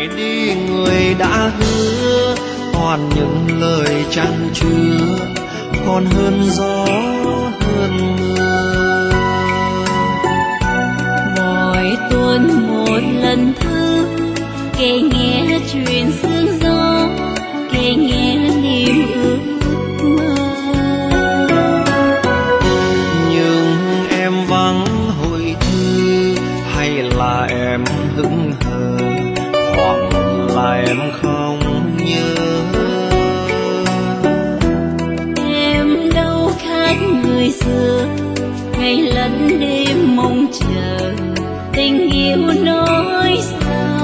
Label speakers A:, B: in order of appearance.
A: ngày đi người đã hứa, toàn những lời chan chứa, còn hơn gió hơn mưa.
B: Mỗi tuần một lần thư kể nghe chuyện sương gió, kể nghe niềm ước mơ.
A: Nhưng em vắng hồi thư, hay là em hững hờ, hoặc là em không nhớ.
B: Em đâu khác người xưa, ngày lẫn đêm mong chờ tình yêu nói xa.